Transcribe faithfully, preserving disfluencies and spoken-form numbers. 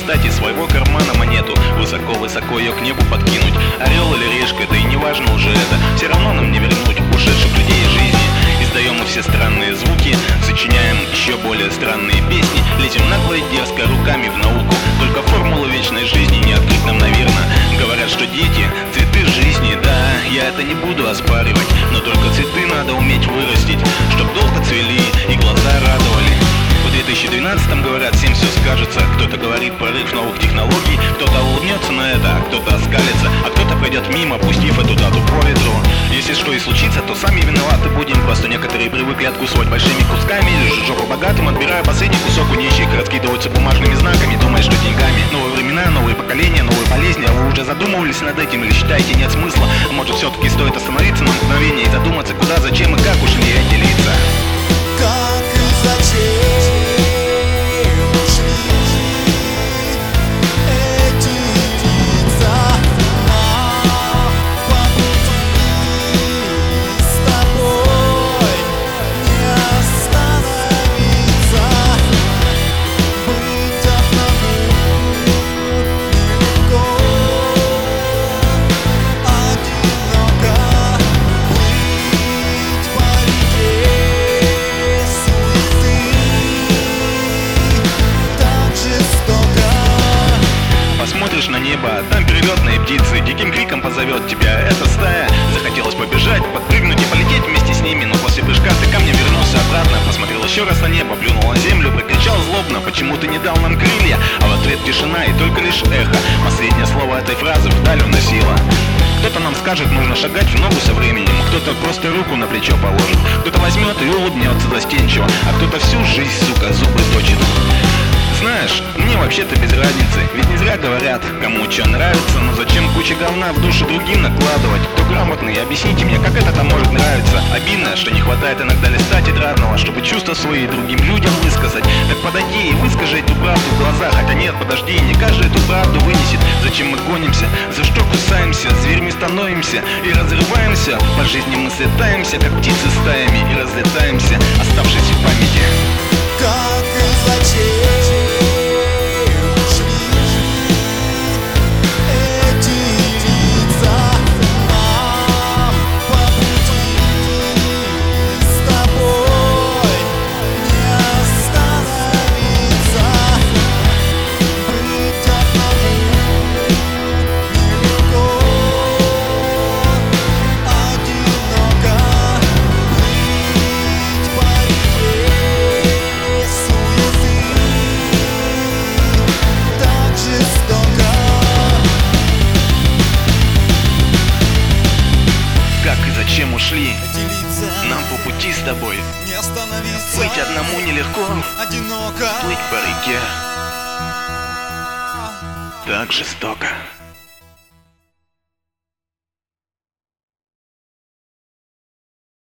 достать из своего кармана монету, высоко-высоко ее к небу подкинуть. Орел или решка, да и не важно уже это, все равно нам не вернуть ушедших людей из жизни. Издаем мы все странные звуки, сочиняем еще более странные песни, лезем нагло и дерзко руками в науку. Только формулу вечной жизни не открыть нам, наверно. Говорят, что дети — цветы жизни, да, я это не буду оспаривать, но только цветы надо уметь вырастить, чтоб долго цвели и глаза радовали. В две тысячи двенадцатом, говорят, всем все скажется. Кто-то говорит прорыв новых технологий, кто-то улыбнется на это, а кто-то оскалится, а кто-то пройдет мимо, пустив эту дату по ветру. Если что и случится, то сами виноваты будем. Просто некоторые привыкли откусывать большими кусками, или же жопу богатым, отбирая последний кусок у нищих, раскидываются бумажными знаками, думая, что деньгами. Новые времена, новые поколения, новые болезни. А вы уже задумывались над этим или считаете нет смысла? А может, все-таки стоит остановиться на мгновение и задуматься, куда, зачем и как ушли эти лица? Как и зачем? Смотришь на небо, там перелетные птицы диким криком позовет тебя эта стая. Захотелось побежать, подпрыгнуть и полететь вместе с ними, но после прыжка ты ко мне вернулся обратно. Посмотрел еще раз на небо, плюнул на землю, прокричал злобно: почему ты не дал нам крылья? А в ответ тишина и только лишь эхо. Последнее слово этой фразы вдаль уносило. Кто-то нам скажет, нужно шагать в ногу со временем, кто-то просто руку на плечо положит, кто-то возьмет и улыбнется застенчиво, а кто-то всю жизнь, сука, зубы точит. Знаешь, мне вообще-то без разницы, ведь не зря говорят, кому что нравится, но зачем куча говна в душу другим накладывать? Кто грамотный, объясните мне, как это там может нравиться? Обидно, что не хватает иногда листа тетрадного, чтобы чувства свои другим людям высказать. Так подойди и выскажи эту правду в глаза, хотя нет, подожди, не каждый эту правду вынесет. Зачем мы гонимся, за что кусаемся, зверьми становимся и разрываемся? По жизни мы слетаемся, как птицы стаями, и разлетаемся, оставшись в памяти. Как и зачем? Зачем ушли? Делиться, нам по пути с тобой. Не остановиться. Быть одному нелегко. Одиноко. Плыть по реке так жестоко.